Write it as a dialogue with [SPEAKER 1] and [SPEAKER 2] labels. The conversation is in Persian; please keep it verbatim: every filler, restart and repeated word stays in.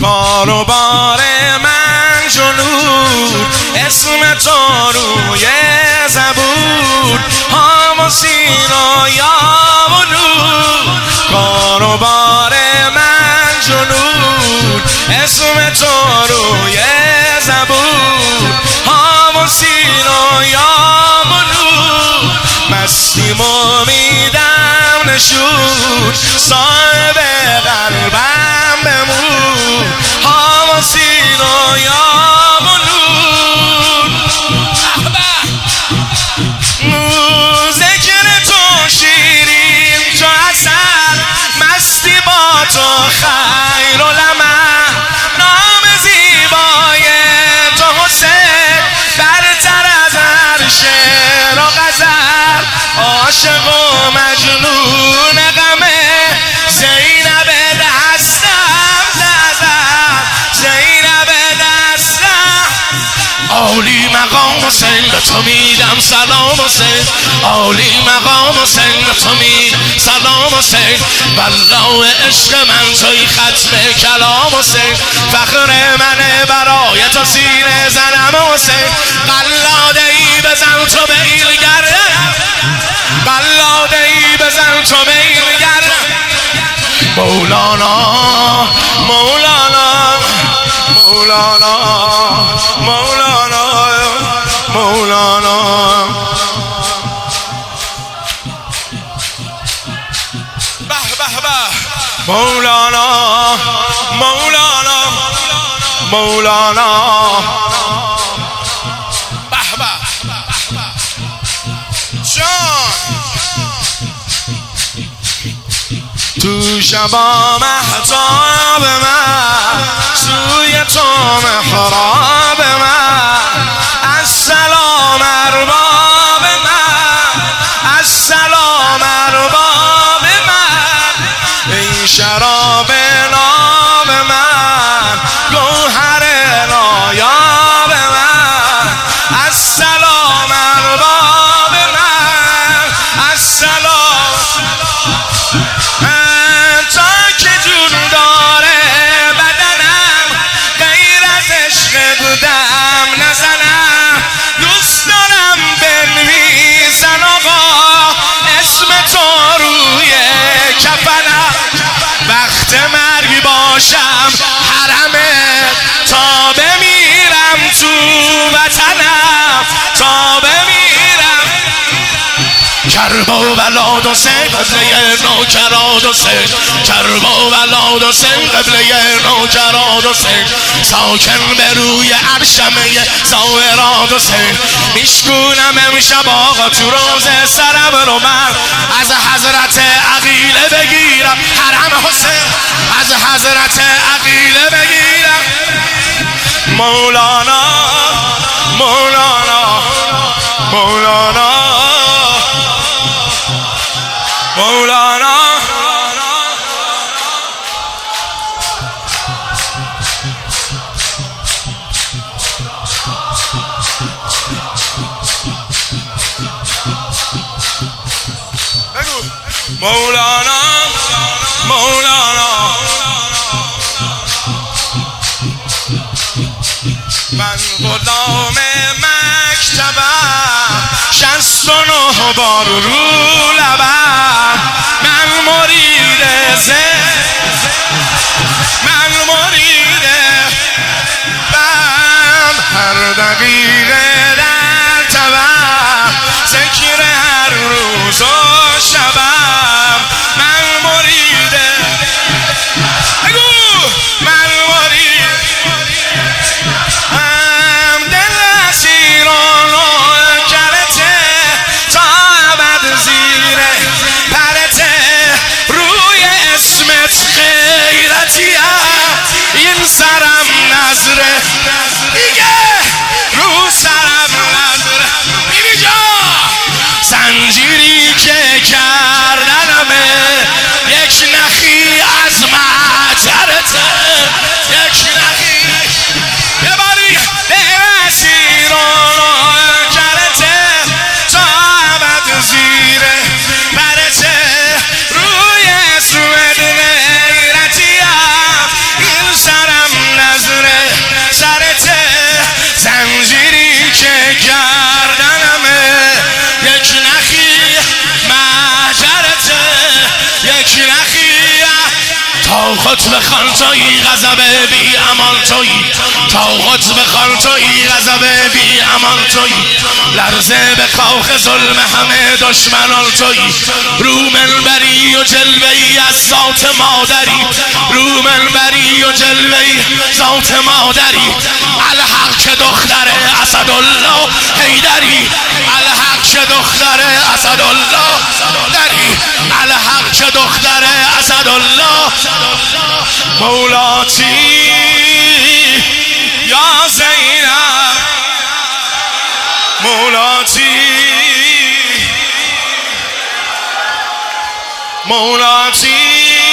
[SPEAKER 1] کاروبار من جنود اسم تو روی زبور ها و سینا یا ولود کاروبار من جنود اسم تو روی زبور ها و سینا یا ولود مستیم امیدم نشود صاحب قلبم بمود ها و سینا یا ولود ذکر تو شیرین تو عسل مستی با تو خیر العمل نام زیبای تو حسین برتر از هر شعر و غزل عاشق و مجنون غمه زینب دستم زدم زینب دستم عالی مقام حسین به تو میدم سلام حسین عالی مقام حسین به تو میدم سلام حسین والله عشق من توی ختم کلام حسین فخر منه برای تو سینه زنم حسین قلاده ای بزن تو به ایل گردم قلاده ای بزن تو به ایل گردم مولانا مولانا مولانا مولانا مولانا به به به مولانا مولانا مولانا به به جان تو شبا محتاب من سوی تو محراب من السلام ارباب من السلام ارباب من ای شراب ناب من گوهر نایاب من السلام ارباب من السلام تا که جون داره بدنم غیر از عشق بودم نزنم دوست دارم بنویسن آقا اسم تو روی کفنم وقت مرگ باشم حرمت تا بمیرم تو وطنم تا بمیرم کربلا حسین قبله نوکرات حسین کربلا حسین قبله نوکرات حسین ساکن به روی عرشمه ظاهرات حسین میشکونم امشب آقا تو روز سرم رو من از حضرت عقیله بگیرم حرم حسین از حضرت عقیله بگیرم مولانا مولانا مولانا مولانا مولانا مولانا من غلام مکتبم شصت و نه بار رو لبم من مرید زن من مرید بم هر دقیقه در تبم ذکر هر روز و شبم من مرید بگو من مرید هم دل اسیران و کرته تا ابد زیر پرته روی اسمت خطب خان تویی غضب بی امان تویی تا خطب خان تویی غضب بی امان تویی لرزه به کاخ ظلم همه دشمنان تویی رو منبری و جلوه‌ای از ذات مادری رو منبری و جلوه‌ای ذات مادری الحق که دختر اسدالله حیدری الحق که دختر اسدالله حیدری الحق که دختر اسدالله مولاتی یا زینب مولاتی مولاتی